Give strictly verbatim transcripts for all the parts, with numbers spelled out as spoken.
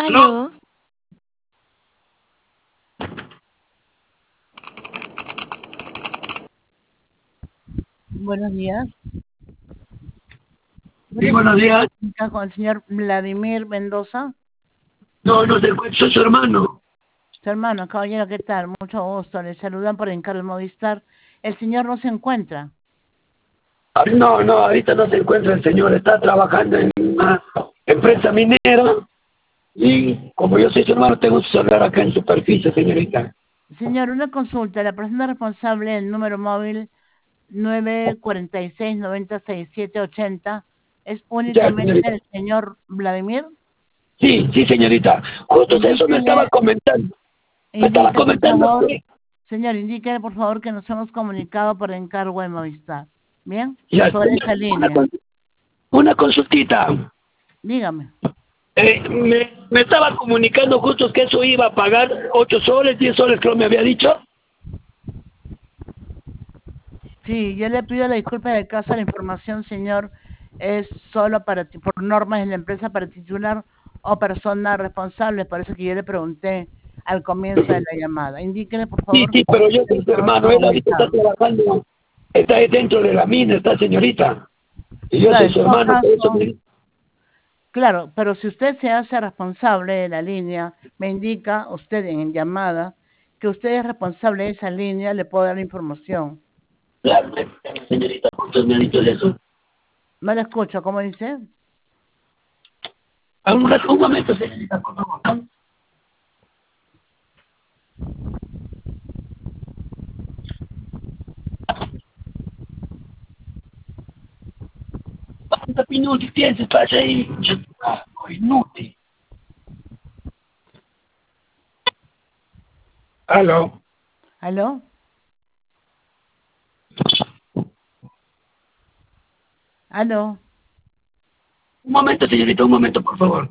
¿Aló? ¿Aló? Buenos días. Sí, buenos días. ¿Está con el señor Vladimir Mendoza? No, no se encuentra, soy su hermano. Su hermano, caballero, ¿qué tal? Mucho gusto. Le saludan por encargo del Movistar. El señor no se encuentra. Ah, No, no, ahorita no se encuentra el señor, está trabajando en una empresa minera y como yo soy su hermano tengo su celular acá en superficie, señorita. Señor, una consulta. La persona responsable del número móvil nueve cuatro seis, nueve seis siete ocho cero es Ya, únicamente señorita. el señor Vladimir. Sí, sí, señorita. Justo eso me Indíquele- estaba comentando. Me estaba Indique, por comentando favor, que... señor, indíquele, por favor, que nos hemos comunicado por encargo de Movistar. ¿Bien? Ya, Sobre señor, esa una, línea. con- una consultita. Dígame. Eh, me, me estaba comunicando justo que eso iba a pagar ocho soles, diez soles, creo me había dicho. Sí, yo le pido la disculpa del caso. La información, señor, es solo para ti- por normas de la empresa para titular o persona responsable. Por eso que yo le pregunté al comienzo de la llamada. Indíquele, por Sí, favor, sí, pero yo que soy nos su hemos hermano, él ahorita está comunicado. trabajando, está ahí dentro de la mina, esta señorita. Y yo Claro, soy en su todo hermano, por eso caso, me... claro, pero si usted se hace responsable de la línea, me indica usted en llamada que usted es responsable de esa línea, le puedo dar la información. Claro, señorita, ¿cuántos me ha dicho de eso? No le escucho, ¿cómo dice? A un, un momento, señorita, por favor. ¿Cuántos minutos tienes para ahí? Inútil. ¿Aló? ¿Aló? ¿Aló? Un momento, señorita, un momento, por favor.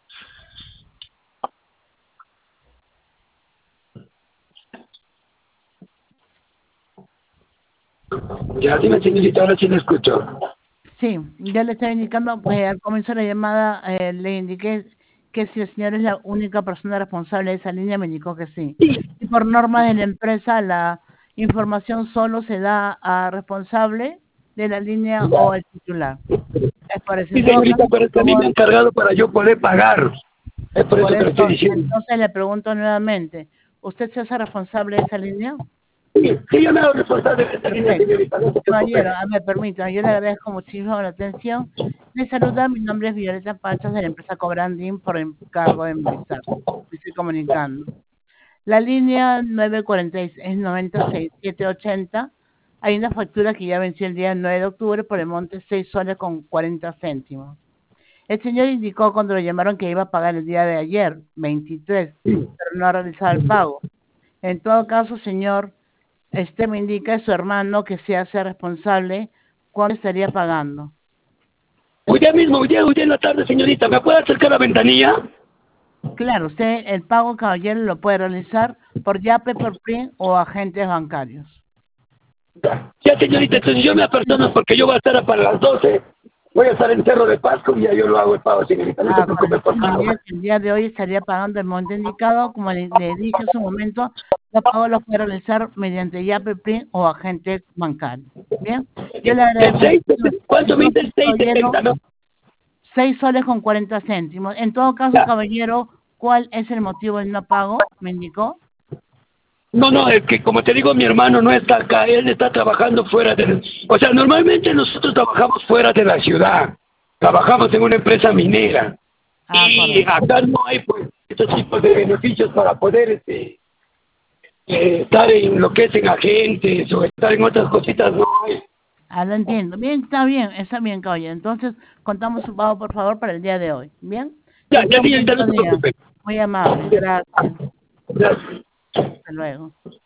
Ya, dime, señorita, ahora sí la escucho. Sí, ya le estaba indicando, pues al comienzo de la llamada eh, le indiqué que si el señor es la única persona responsable de esa línea, me indicó que sí. Y por norma de la empresa, la información solo se da a responsable de la línea o al titular. Es por eso. Sí, En todo señorita, caso, pero por es que a mí me favor, han encargado para yo poder pagar. Es por por eso que le estoy eso, diciendo. entonces le pregunto nuevamente, ¿usted se hace responsable de esa línea? Sí, sí, yo me hago responsable de esta línea, Perfecto. señorita, no se Caballero, preocupe. a ver, permítame, yo le agradezco muchísimo la atención. Le saluda, mi nombre es Violeta Pachas de la empresa Cobrandín por encargo de Movistar. Me estoy comunicando. La línea nueve cuatro seis es noventa seis siete ochenta. Hay una factura que ya venció el día nueve de octubre por el monte seis soles con cuarenta céntimos. El señor indicó cuando lo llamaron que iba a pagar el día de ayer, veintitrés, pero no ha realizado el pago. En todo caso, señor, este me indica su hermano que se hace responsable, ¿cuánto estaría pagando? Hoy día mismo, hoy día, hoy día en la tarde, señorita, ¿me puede acercar a la ventanilla? Claro, usted el pago, caballero, lo puede realizar por Yape, por P R I o agentes bancarios. Ya, señorita, entonces yo me apersono porque yo voy a estar para las doce. Voy a estar en Cerro de Pasco y ya yo lo hago el pago, señorita. No se Ah, preocupe, correcto. por Me indica favor. que el día de hoy estaría pagando el monto indicado, como le, le dije en su momento, los pagos los puede realizar mediante Yape, P R I o agente bancario. Bien, yo le El agradezco seis, muchísimo. ¿cuánto me dice Entonces, el seis caballero, setenta, no? seis soles con cuarenta céntimos. En todo caso, Ya. caballero, ¿cuál es el motivo del no pago? ¿Me indicó? No, no, es que como te digo, mi hermano no está acá, él está trabajando fuera de... O sea, normalmente nosotros trabajamos fuera de la ciudad, trabajamos en una empresa minera Ah, y correcto. acá no hay pues estos tipos de beneficios para poder este, eh, estar en lo que es en agentes o estar en otras cositas, no hay. Ah, lo entiendo. Bien, está bien, está bien, caballero. Entonces, contamos su pago, por favor, para el día de hoy. ¿Bien? Ya, Que ya, tenga un señorita, no bonito se día. preocupe. Muy amable. Gracias. Gracias. Hasta luego.